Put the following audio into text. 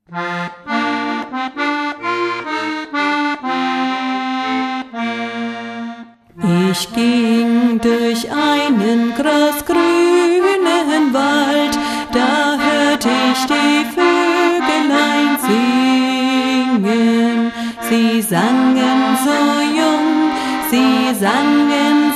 Ich ging durch einen grasgrünen Wald, da hört ich die Vögelein singen. Sie sangen so jung, sie sangen